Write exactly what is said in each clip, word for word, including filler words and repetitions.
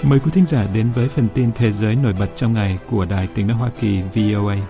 Mời quý thính giả đến với phần tin thế giới nổi bật trong ngày của Đài Tiếng nói Hoa Kỳ vê o a.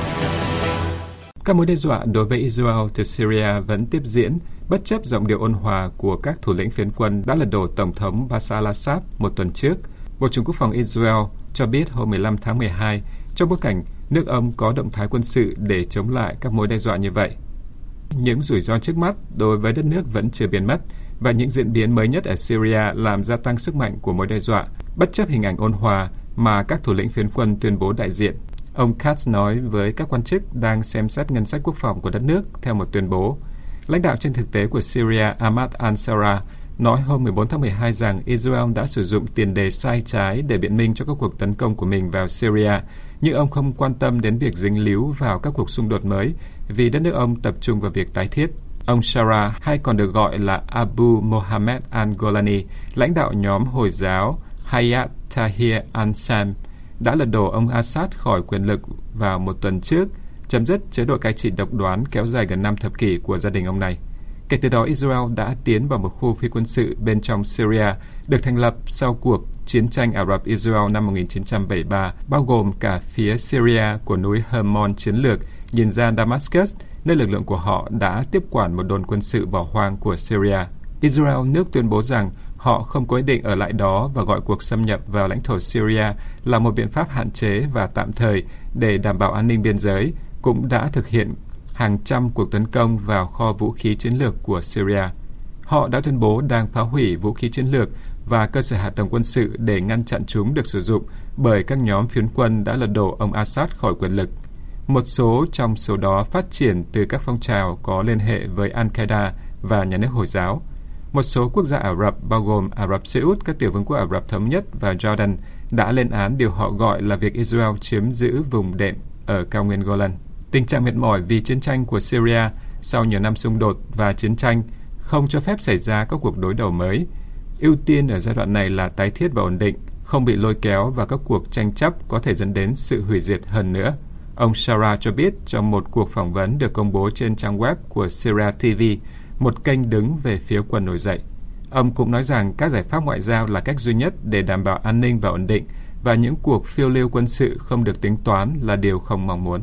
Các mối đe dọa đối với Israel từ Syria vẫn tiếp diễn, bất chấp giọng điệu ôn hòa của các thủ lĩnh phiến quân đã lật đổ Tổng thống Bashar al-Assad một tuần trước. Bộ trưởng Quốc phòng Israel cho biết hôm mười lăm tháng mười hai, trong bối cảnh nước ông có động thái quân sự để chống lại các mối đe dọa như vậy. Những rủi ro trước mắt đối với đất nước vẫn chưa biến mất, và những diễn biến mới nhất ở Syria làm gia tăng sức mạnh của mối đe dọa, bất chấp hình ảnh ôn hòa mà các thủ lĩnh phiến quân tuyên bố đại diện. Ông Katz nói với các quan chức đang xem xét ngân sách quốc phòng của đất nước theo một tuyên bố. Lãnh đạo trên thực tế của Syria Ahmad al-Shara nói hôm mười bốn tháng mười hai rằng Israel đã sử dụng tiền đề sai trái để biện minh cho các cuộc tấn công của mình vào Syria, nhưng ông không quan tâm đến việc dính líu vào các cuộc xung đột mới vì đất nước ông tập trung vào việc tái thiết. Ông Shara, hay còn được gọi là Abu Mohammed al-Golani, lãnh đạo nhóm Hồi giáo Hayat Tahrir al-Sham, đã lật đổ ông Assad khỏi quyền lực vào một tuần trước, chấm dứt chế độ cai trị độc đoán kéo dài gần năm thập kỷ của gia đình ông này. Kể từ đó, Israel đã tiến vào một khu phi quân sự bên trong Syria, được thành lập sau cuộc chiến tranh Ả Rập-Israel năm một nghìn chín trăm bảy mươi ba, bao gồm cả phía Syria của núi Hermon chiến lược, nhìn ra Damascus, nơi lực lượng của họ đã tiếp quản một đồn quân sự bỏ hoang của Syria. Israel, nước tuyên bố rằng họ không có ý định ở lại đó và gọi cuộc xâm nhập vào lãnh thổ Syria là một biện pháp hạn chế và tạm thời để đảm bảo an ninh biên giới, cũng đã thực hiện hàng trăm cuộc tấn công vào kho vũ khí chiến lược của Syria. Họ đã tuyên bố đang phá hủy vũ khí chiến lược và cơ sở hạ tầng quân sự để ngăn chặn chúng được sử dụng bởi các nhóm phiến quân đã lật đổ ông Assad khỏi quyền lực. Một số trong số đó phát triển từ các phong trào có liên hệ với Al-Qaeda và nhà nước Hồi giáo. Một số quốc gia Ả Rập, bao gồm Ả Rập Xê Út, các tiểu vương quốc Ả Rập Thống Nhất và Jordan, đã lên án điều họ gọi là việc Israel chiếm giữ vùng đệm ở cao nguyên Golan. Tình trạng mệt mỏi vì chiến tranh của Syria sau nhiều năm xung đột và chiến tranh không cho phép xảy ra các cuộc đối đầu mới. Ưu tiên ở giai đoạn này là tái thiết và ổn định, không bị lôi kéo vào các cuộc tranh chấp có thể dẫn đến sự hủy diệt hơn nữa. Ông Shara cho biết trong một cuộc phỏng vấn được công bố trên trang web của Syria ti vi, một kênh đứng về phía quân nổi dậy. Ông cũng nói rằng các giải pháp ngoại giao là cách duy nhất để đảm bảo an ninh và ổn định, và những cuộc phiêu lưu quân sự không được tính toán là điều không mong muốn.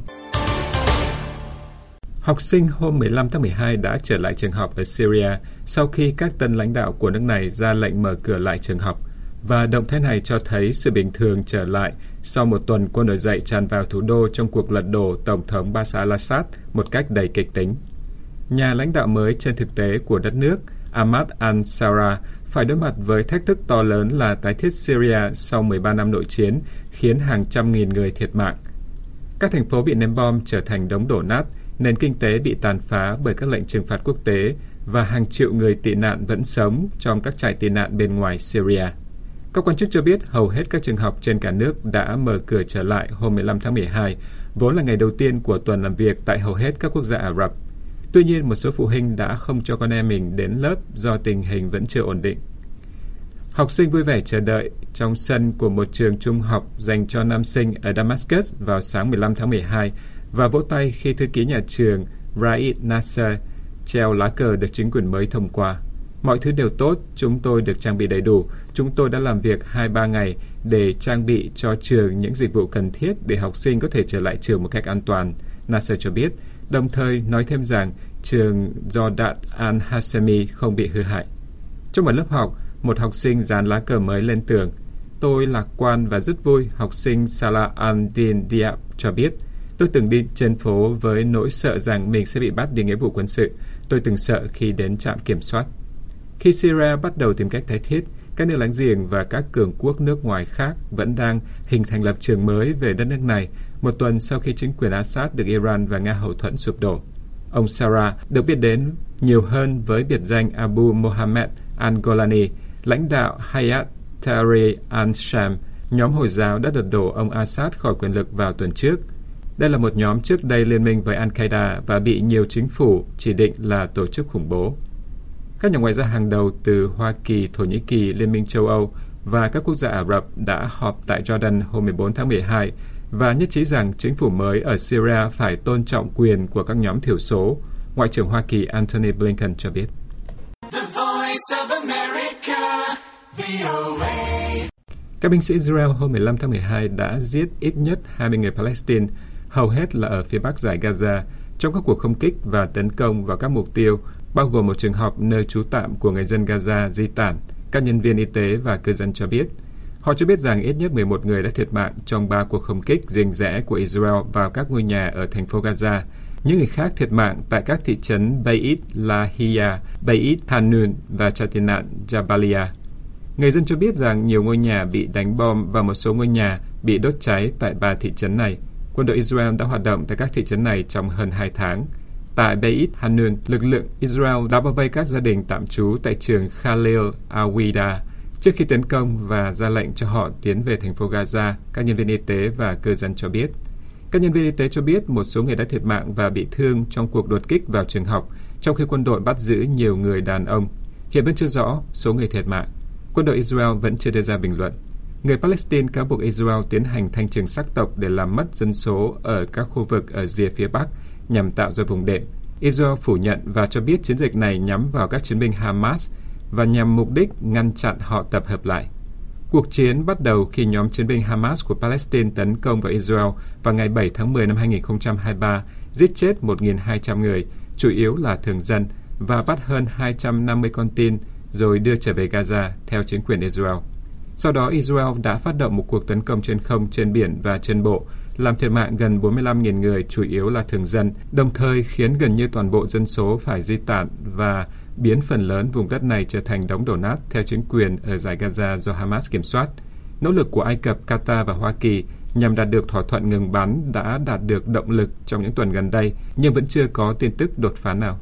Học sinh hôm mười lăm tháng mười hai đã trở lại trường học ở Syria sau khi các tân lãnh đạo của nước này ra lệnh mở cửa lại trường học, và động thái này cho thấy sự bình thường trở lại sau một tuần quân nổi dậy tràn vào thủ đô trong cuộc lật đổ Tổng thống Bashar al-Assad một cách đầy kịch tính. Nhà lãnh đạo mới trên thực tế của đất nước, Ahmad al-Shara, phải đối mặt với thách thức to lớn là tái thiết Syria sau mười ba năm nội chiến, khiến hàng trăm nghìn người thiệt mạng. Các thành phố bị ném bom trở thành đống đổ nát, nền kinh tế bị tàn phá bởi các lệnh trừng phạt quốc tế, và hàng triệu người tị nạn vẫn sống trong các trại tị nạn bên ngoài Syria. Các quan chức cho biết hầu hết các trường học trên cả nước đã mở cửa trở lại hôm mười lăm tháng mười hai, vốn là ngày đầu tiên của tuần làm việc tại hầu hết các quốc gia Ả Rập. Tuy nhiên, một số phụ huynh đã không cho con em mình đến lớp do tình hình vẫn chưa ổn định. Học sinh vui vẻ chờ đợi trong sân của một trường trung học dành cho nam sinh ở Damascus vào sáng mười lăm tháng mười hai và vỗ tay khi thư ký nhà trường Raid Nasser treo lá cờ được chính quyền mới thông qua. Mọi thứ đều tốt, chúng tôi được trang bị đầy đủ. Chúng tôi đã làm việc hai ba ngày để trang bị cho trường những dịch vụ cần thiết để học sinh có thể trở lại trường một cách an toàn, Nasser cho biết, đồng thời nói thêm rằng trường Jordat al-Hashemi không bị hư hại. Trong một lớp học, một học sinh dán lá cờ mới lên tường. Tôi lạc quan và rất vui, học sinh Salah al-Din Diab cho biết. Tôi từng đi trên phố với nỗi sợ rằng mình sẽ bị bắt đi nghĩa vụ quân sự. Tôi từng sợ khi đến trạm kiểm soát. Khi Syria bắt đầu tìm cách tái thiết, các nước láng giềng và các cường quốc nước ngoài khác vẫn đang hình thành lập trường mới về đất nước này, một tuần sau khi chính quyền Assad được Iran và Nga hậu thuẫn sụp đổ. Ông Shara được biết đến nhiều hơn với biệt danh Abu Mohammed al-Golani, lãnh đạo Hayat Tahrir al-Sham, nhóm Hồi giáo đã lật đổ ông Assad khỏi quyền lực vào tuần trước. Đây là một nhóm trước đây liên minh với Al-Qaeda và bị nhiều chính phủ chỉ định là tổ chức khủng bố. Các nhà ngoại giao hàng đầu từ Hoa Kỳ, Thổ Nhĩ Kỳ, Liên minh châu Âu và các quốc gia Ả Rập đã họp tại Jordan hôm mười bốn tháng mười hai và nhất trí rằng chính phủ mới ở Syria phải tôn trọng quyền của các nhóm thiểu số, Ngoại trưởng Hoa Kỳ Antony Blinken cho biết. Các binh sĩ Israel hôm mười lăm tháng mười hai đã giết ít nhất hai mươi người Palestine, hầu hết là ở phía bắc dải Gaza, trong các cuộc không kích và tấn công vào các mục tiêu, bao gồm một trường học nơi trú tạm của người dân Gaza di tản, các nhân viên y tế và cư dân cho biết. Họ cho biết rằng ít nhất mười một người đã thiệt mạng trong ba cuộc không kích riêng rẽ của Israel vào các ngôi nhà ở thành phố Gaza. Những người khác thiệt mạng tại các thị trấn Beit Lahia, Beit Hanun và Chatinat Jabalia. Người dân cho biết rằng nhiều ngôi nhà bị đánh bom và một số ngôi nhà bị đốt cháy tại ba thị trấn này. Quân đội Israel đã hoạt động tại các thị trấn này trong hơn hai tháng. Tại Beit Hanun, lực lượng Israel đã bao vây các gia đình tạm trú tại trường Khalil Awida trước khi tấn công và ra lệnh cho họ tiến về thành phố Gaza, các nhân viên y tế và cư dân cho biết. Các nhân viên y tế cho biết một số người đã thiệt mạng và bị thương trong cuộc đột kích vào trường học, trong khi quân đội bắt giữ nhiều người đàn ông. Hiện vẫn chưa rõ số người thiệt mạng. Quân đội Israel vẫn chưa đưa ra bình luận. Người Palestine cáo buộc Israel tiến hành thanh trừng sắc tộc để làm mất dân số ở các khu vực ở rìa phía Bắc nhằm tạo ra vùng đệm. Israel phủ nhận và cho biết chiến dịch này nhắm vào các chiến binh Hamas và nhằm mục đích ngăn chặn họ tập hợp lại. Cuộc chiến bắt đầu khi nhóm chiến binh Hamas của Palestine tấn công vào Israel vào ngày bảy tháng mười năm hai nghìn không trăm hai mươi ba, giết chết một nghìn hai trăm người, chủ yếu là thường dân, và bắt hơn hai trăm năm mươi con tin rồi đưa trở về Gaza theo chính quyền Israel. Sau đó, Israel đã phát động một cuộc tấn công trên không, trên biển và trên bộ, làm thiệt mạng gần bốn mươi lăm nghìn người, chủ yếu là thường dân, đồng thời khiến gần như toàn bộ dân số phải di tản và biến phần lớn vùng đất này trở thành đống đổ nát theo chính quyền ở dải Gaza do Hamas kiểm soát. Nỗ lực của Ai Cập, Qatar và Hoa Kỳ nhằm đạt được thỏa thuận ngừng bắn đã đạt được động lực trong những tuần gần đây, nhưng vẫn chưa có tin tức đột phá nào.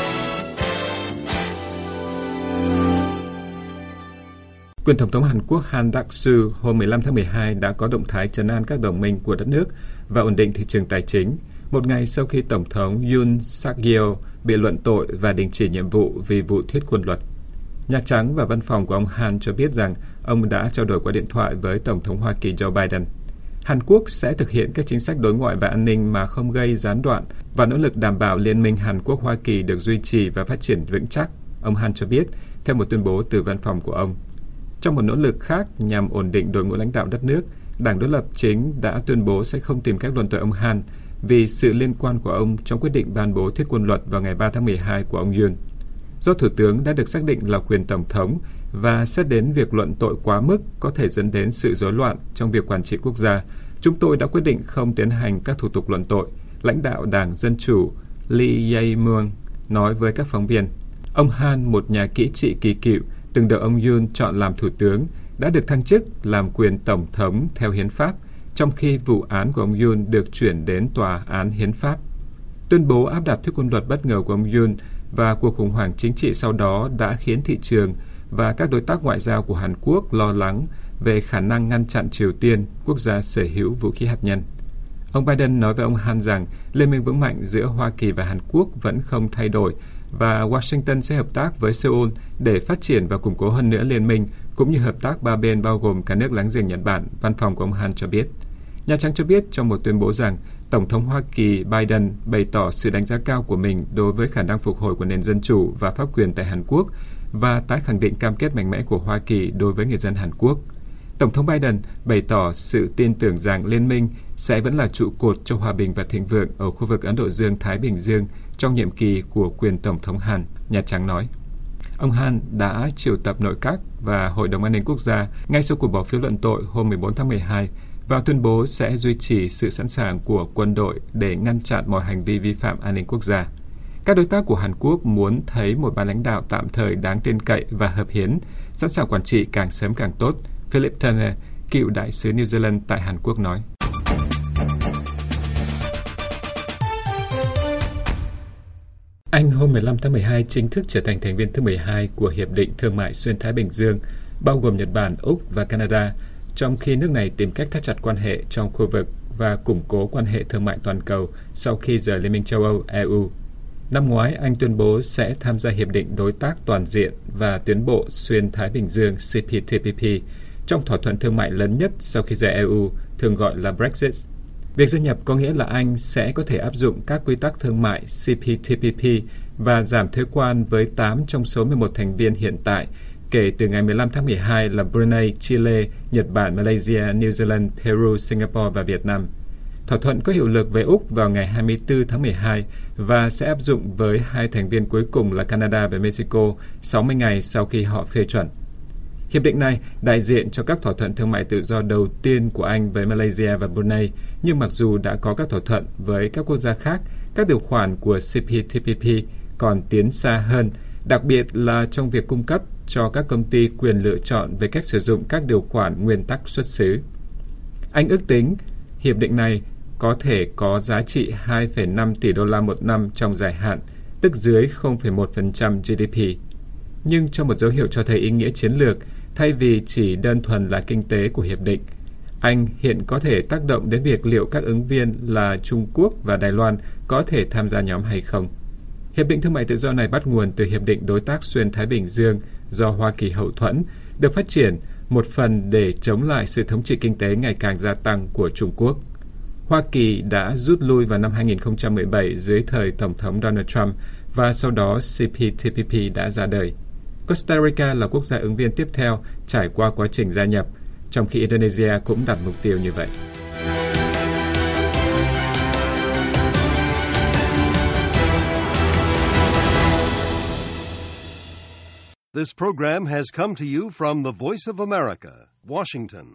Quyền Tổng thống Hàn Quốc Han Duck-soo hôm mười lăm tháng mười hai đã có động thái trấn an các đồng minh của đất nước và ổn định thị trường tài chính, một ngày sau khi Tổng thống Yoon Suk-yeol bị luận tội và đình chỉ nhiệm vụ vì vụ thiết quân luật. Nhà Trắng và văn phòng của ông Han cho biết rằng ông đã trao đổi qua điện thoại với Tổng thống Hoa Kỳ Joe Biden. Hàn Quốc sẽ thực hiện các chính sách đối ngoại và an ninh mà không gây gián đoạn và nỗ lực đảm bảo liên minh Hàn Quốc-Hoa Kỳ được duy trì và phát triển vững chắc, ông Han cho biết, theo một tuyên bố từ văn phòng của ông. Trong một nỗ lực khác nhằm ổn định đội ngũ lãnh đạo đất nước, Đảng đối lập chính đã tuyên bố sẽ không tìm cách luận tội ông Han vì sự liên quan của ông trong quyết định ban bố thiết quân luật vào ngày ba tháng mười hai của ông Yoon. Do Thủ tướng đã được xác định là quyền Tổng thống và xét đến việc luận tội quá mức có thể dẫn đến sự rối loạn trong việc quản trị quốc gia, chúng tôi đã quyết định không tiến hành các thủ tục luận tội, lãnh đạo Đảng Dân Chủ Lee Jae-myung nói với các phóng viên. Ông Han, một nhà kỹ trị kỳ cựu, từng được ông Yoon chọn làm thủ tướng, đã được thăng chức làm quyền Tổng thống theo hiến pháp, trong khi vụ án của ông Yoon được chuyển đến Tòa án Hiến pháp. Tuyên bố áp đặt thiết quân luật bất ngờ của ông Yoon và cuộc khủng hoảng chính trị sau đó đã khiến thị trường và các đối tác ngoại giao của Hàn Quốc lo lắng về khả năng ngăn chặn Triều Tiên, quốc gia sở hữu vũ khí hạt nhân. Ông Biden nói với ông Han rằng liên minh vững mạnh giữa Hoa Kỳ và Hàn Quốc vẫn không thay đổi và Washington sẽ hợp tác với Seoul để phát triển và củng cố hơn nữa liên minh, cũng như hợp tác ba bên bao gồm cả nước láng giềng Nhật Bản, văn phòng của ông Han cho biết. Nhà Trắng cho biết trong một tuyên bố rằng Tổng thống Hoa Kỳ Biden bày tỏ sự đánh giá cao của mình đối với khả năng phục hồi của nền dân chủ và pháp quyền tại Hàn Quốc và tái khẳng định cam kết mạnh mẽ của Hoa Kỳ đối với người dân Hàn Quốc. Tổng thống Biden bày tỏ sự tin tưởng rằng liên minh sẽ vẫn là trụ cột cho hòa bình và thịnh vượng ở khu vực Ấn Độ Dương-Thái Bình Dương trong nhiệm kỳ của quyền Tổng thống Hàn, Nhà Trắng nói. Ông Han đã triệu tập nội các và Hội đồng An ninh Quốc gia ngay sau cuộc bỏ phiếu luận tội hôm mười bốn tháng mười hai và tuyên bố sẽ duy trì sự sẵn sàng của quân đội để ngăn chặn mọi hành vi vi phạm an ninh quốc gia. Các đối tác của Hàn Quốc muốn thấy một ban lãnh đạo tạm thời đáng tin cậy và hợp hiến, sẵn sàng quản trị càng sớm càng tốt, Philip Turner, cựu đại sứ New Zealand tại Hàn Quốc nói. Anh hôm mười lăm tháng mười hai chính thức trở thành thành viên thứ mười hai của Hiệp định Thương mại Xuyên Thái Bình Dương, bao gồm Nhật Bản, Úc và Canada, trong khi nước này tìm cách thắt chặt quan hệ trong khu vực và củng cố quan hệ thương mại toàn cầu sau khi rời Liên minh châu Âu E U. Năm ngoái, Anh tuyên bố sẽ tham gia Hiệp định Đối tác Toàn diện và Tiến bộ Xuyên Thái Bình Dương C P T P P, trong thỏa thuận thương mại lớn nhất sau khi rời E U, thường gọi là Brexit. Việc gia nhập có nghĩa là Anh sẽ có thể áp dụng các quy tắc thương mại C P T P P và giảm thuế quan với tám trong số mười một thành viên hiện tại, kể từ ngày mười lăm tháng mười hai là Brunei, Chile, Nhật Bản, Malaysia, New Zealand, Peru, Singapore và Việt Nam. Thỏa thuận có hiệu lực với Úc vào ngày hai mươi tư tháng mười hai và sẽ áp dụng với hai thành viên cuối cùng là Canada và Mexico sáu mươi ngày sau khi họ phê chuẩn. Hiệp định này đại diện cho các thỏa thuận thương mại tự do đầu tiên của Anh với Malaysia và Brunei, nhưng mặc dù đã có các thỏa thuận với các quốc gia khác, các điều khoản của C P T P P còn tiến xa hơn, đặc biệt là trong việc cung cấp cho các công ty quyền lựa chọn về cách sử dụng các điều khoản nguyên tắc xuất xứ. Anh ước tính hiệp định này có thể có giá trị hai phẩy năm tỷ đô la một năm trong dài hạn, tức dưới không phẩy một phần trăm G D P. Nhưng trong một dấu hiệu cho thấy ý nghĩa chiến lược, thay vì chỉ đơn thuần là kinh tế của hiệp định, Anh hiện có thể tác động đến việc liệu các ứng viên là Trung Quốc và Đài Loan có thể tham gia nhóm hay không. Hiệp định thương mại tự do này bắt nguồn từ Hiệp định Đối tác Xuyên Thái Bình Dương do Hoa Kỳ hậu thuẫn, được phát triển một phần để chống lại sự thống trị kinh tế ngày càng gia tăng của Trung Quốc. Hoa Kỳ đã rút lui vào năm hai nghìn không trăm mười bảy dưới thời Tổng thống Donald Trump và sau đó C P T P P đã ra đời. Costa Rica là quốc gia ứng viên tiếp theo trải qua quá trình gia nhập, trong khi Indonesia cũng đặt mục tiêu như vậy. This program has come to you from the Voice of America, Washington.